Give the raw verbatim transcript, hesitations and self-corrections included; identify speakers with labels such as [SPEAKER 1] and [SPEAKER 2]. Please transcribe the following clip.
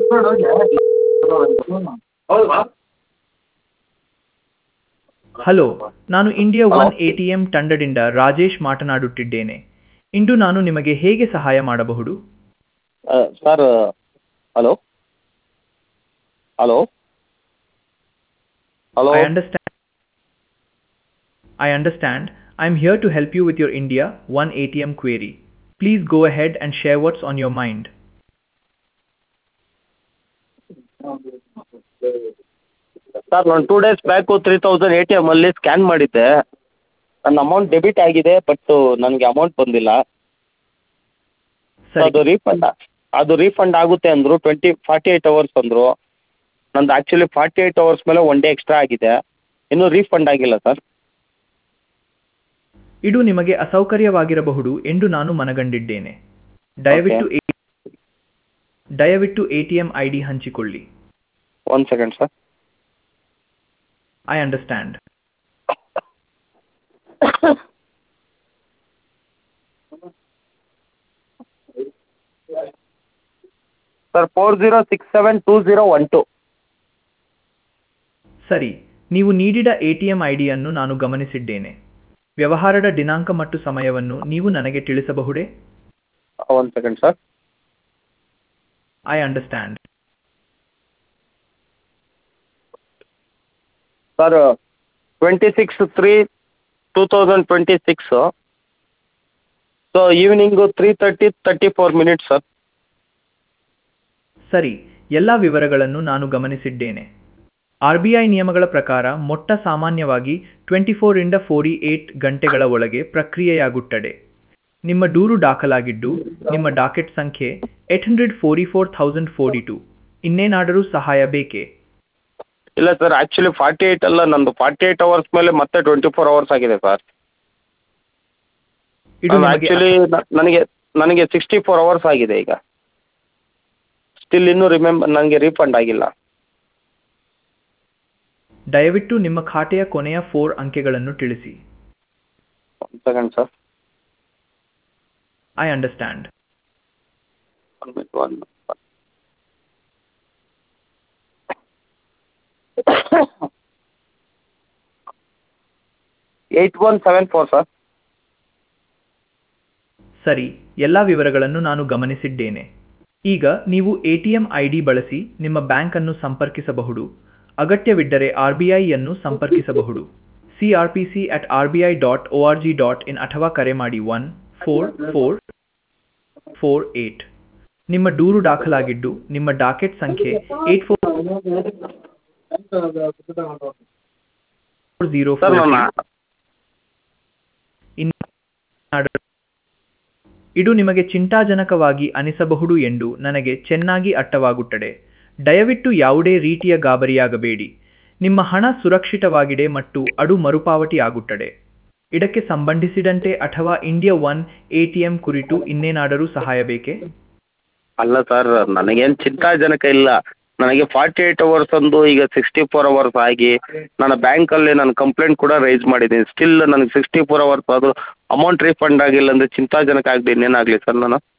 [SPEAKER 1] Hello, ನಾನು India
[SPEAKER 2] hello
[SPEAKER 1] one A T M ತಂಡದಿಂದ ರಾಜೇಶ್ ಮಾತನಾಡುತ್ತಿದ್ದೇನೆ. ಇಂದು ನಾನು ನಿಮಗೆ ಹೇಗೆ ಸಹಾಯ ಮಾಡಬಹುದು?
[SPEAKER 2] Sir hello hello hello
[SPEAKER 1] I understand. I understand. I'm here to help you with your India one A T M query. Please go ahead and share what's on your mind.
[SPEAKER 2] Sir ನಾನು two days back three thousand A T ಎಮ್ಮಲ್ಲಿ scan ಮಾಡಿದ್ದೆ. ನನ್ನ amount debit ಆಗಿದೆ, but ನನಗೆ amount ಬಂದಿಲ್ಲ. So
[SPEAKER 1] ಸರಿ,
[SPEAKER 2] ಅದು refund ಅದು ರೀಫಂಡ್ ಆಗುತ್ತೆ ಅಂದರು. ಟ್ವೆಂಟಿ ಫಾರ್ಟಿ ಏಯ್ಟ್ ಅವರ್ಸ್ ಅಂದರು. ನಂದು ಆ್ಯಕ್ಚುಲಿ ಫಾರ್ಟಿ ಏಯ್ಟ್ ಅವರ್ಸ್ ಮೇಲೆ ಒನ್ ಡೇ ಎಕ್ಸ್ಟ್ರಾ ಆಗಿದೆ, ಇನ್ನೂ ರೀಫಂಡ್ ಆಗಿಲ್ಲ ಸರ್.
[SPEAKER 1] ಇದು ನಿಮಗೆ ಅಸೌಕರ್ಯವಾಗಿರಬಹುದು ಎಂದು ನಾನು ಮನಗಂಡಿದ್ದೇನೆ.
[SPEAKER 2] ಓಕೆ,
[SPEAKER 1] ದಯವಿಟ್ಟು ಎ- ದಯವಿಟ್ಟು A T M I D ಹಂಚಿಕೊಳ್ಳಿ.
[SPEAKER 2] One second sir.
[SPEAKER 1] I understand.
[SPEAKER 2] Sir four zero six seven two zero one two.
[SPEAKER 1] ಸರಿ, ನೀವು ನೀಡಿದ ಎ ಟಿ ಎಂ ಐ ಡಿಯನ್ನು ನಾನು ಗಮನಿಸಿದ್ದೇನೆ. ವ್ಯವಹಾರದ ದಿನಾಂಕ ಮತ್ತು ಸಮಯವನ್ನು ನೀವು ನನಗೆ ತಿಳಿಸಬಹುದೇ?
[SPEAKER 2] One second sir.
[SPEAKER 1] I understand.
[SPEAKER 2] Sir twenty six three two thousand twenty six. So evening three thirty thirty four minutes sir.
[SPEAKER 1] ಸರಿ, ಎಲ್ಲ ವಿವರಗಳನ್ನು ನಾನು ಗಮನಿಸಿದ್ದೇನೆ. ಆರ್ ಬಿ ಐ ನಿಯಮಗಳ ಪ್ರಕಾರ ಮೊಟ್ಟ ಸಾಮಾನ್ಯವಾಗಿ ಟ್ವೆಂಟಿ ಫೋರ್ ಇಂದ ಫೋರ್ಟಿ ಏಟ್ ಗಂಟೆಗಳ ಒಳಗೆ ಪ್ರಕ್ರಿಯೆಯಾಗುತ್ತದೆ. ನಿಮ್ಮ ದೂರು ದಾಖಲಾಗಿದ್ದು, ನಿಮ್ಮ ಡಾಕೆಟ್ ಸಂಖ್ಯೆ eight hundred forty four thousand forty two. ಇನ್ನೇನಾದರೂ ಸಹಾಯ ಬೇಕೇ?
[SPEAKER 2] ಇಲ್ಲ ಸರ್, ಆ್ಯಕ್ಚುಲಿ ಫಾರ್ಟಿ ಏಯ್ಟ್ ಅಲ್ಲ, ನಂದು ಫಾರ್ಟಿ ಏಯ್ಟ್ ಅವರ್ಸ್ ಮೇಲೆ ಮತ್ತೆ ಟ್ವೆಂಟಿ ಫೋರ್ ಅವರ್ಸ್ ಆಗಿದೆ ಸರ್.
[SPEAKER 1] ಇದು ನಿಮಗೆ
[SPEAKER 2] ಆ್ಯಕ್ಚುಲಿ ನನಗೆ ನನಗೆ ಸಿಕ್ಸ್ಟಿ ಫೋರ್ ಅವರ್ಸ್ ಆಗಿದೆ ಈಗ. ಸ್ಟಿಲ್ ಇನ್ನೂ ರಿಮೆಂಬರ್ ನನಗೆ ರೀಫಂಡ್ ಆಗಿಲ್ಲ.
[SPEAKER 1] ದಯವಿಟ್ಟು ನಿಮ್ಮ ಖಾತೆಯ ಕೊನೆಯ ಫೋರ್ ಅಂಕೆಗಳನ್ನು ತಿಳಿಸಿ.
[SPEAKER 2] One second sir.
[SPEAKER 1] I understand.
[SPEAKER 2] One eight one seven four sir.
[SPEAKER 1] ಸರಿ, ಎಲ್ಲ ವಿವರಗಳನ್ನು ನಾನು ಗಮನಿಸಿದ್ದೇನೆ. ಈಗ ನೀವು A T M I D ಬಳಸಿ ನಿಮ್ಮ ಬ್ಯಾಂಕ್ ಅನ್ನು ಸಂಪರ್ಕಿಸಬಹುದು. ಅಗತ್ಯವಿದ್ದರೆ ಆರ್ ಬಿ ಐಯನ್ನು ಸಂಪರ್ಕಿಸಬಹುದು. C R P C at R B I dot O R G dot in ಅಥವಾ ಕರೆ ಮಾಡಿ one four four four eight. ನಿಮ್ಮ ದೂರು ದಾಖಲಾಗಿದ್ದು, ನಿಮ್ಮ ಡಾಕೆಟ್ ಸಂಖ್ಯೆ eight four zero
[SPEAKER 2] sir
[SPEAKER 1] four.
[SPEAKER 2] ನಾನು
[SPEAKER 1] ಇದು ನಿಮಗೆ ಚಿಂತಾಜನಕವಾಗಿ ಅನಿಸಬಹುದು ಎಂದು ನನಗೆ ಚೆನ್ನಾಗಿ ಅರ್ಥವಾಗುತ್ತದೆ. ದಯವಿಟ್ಟು ಯಾವುದೇ ರೀತಿಯ ಗಾಬರಿಯಾಗಬೇಡಿ. ನಿಮ್ಮ ಹಣ ಸುರಕ್ಷಿತವಾಗಿದೆ ಮತ್ತು ಅದು ಮರುಪಾವತಿ ಆಗುತ್ತದೆ. ಇದಕ್ಕೆ ಸಂಬಂಧಿಸಿದಂತೆ ಅಥವಾ India one A T M ಕುರಿತು ಇನ್ನೇನಾದರೂ ಸಹಾಯ ಬೇಕೇ?
[SPEAKER 2] ಅಲ್ಲ ಸರ್, ನನಗೇನು ಚಿಂತಾಜನಕ ಇಲ್ಲ. ನನಗೆ ಫಾರ್ಟಿ ಏಯ್ಟ್ ಅವರ್ಸ್ ಅಂದು ಈಗ ಸಿಕ್ಸ್ಟಿ ಫೋರ್ ಅವರ್ಸ್ ಆಗಿ ನನ್ನ ಬ್ಯಾಂಕಲ್ಲಿ ನಾನು ಕಂಪ್ಲೇಂಟ್ ಕೂಡ ರೈಸ್ ಮಾಡಿದ್ದೀನಿ. ಸ್ಟಿಲ್ ನನಗೆ ಸಿಕ್ಸ್ಟಿ ಫೋರ್ ಅವರ್ಸ್ ಆದರೂ ಅಮೌಂಟ್ ರೀಫಂಡ್ ಆಗಿಲ್ಲ ಅಂದರೆ ಚಿಂತಾಜನಕ ಆಗದೆ ಇನ್ನೇನಾಗಲಿ ಸರ್ ನಾನು.